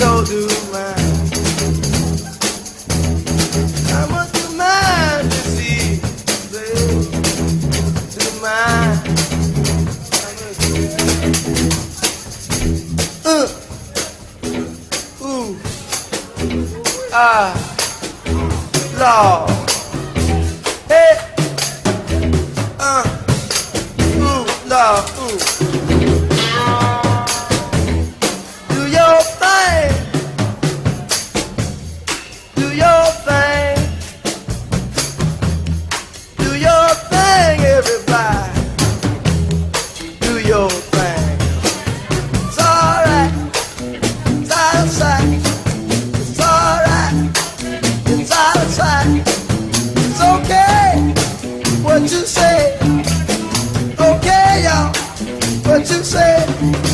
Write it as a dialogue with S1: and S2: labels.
S1: so do mine. I must do mine to see, babe, do mine. Ooh, ah, Lord, hey, ooh, Lord, ooh. Do your thing, do your thing, do your thing, everybody, do your thing. It's alright, it's out of sight, it's alright, it's out of sight, it's okay, what you say, okay y'all, what you say.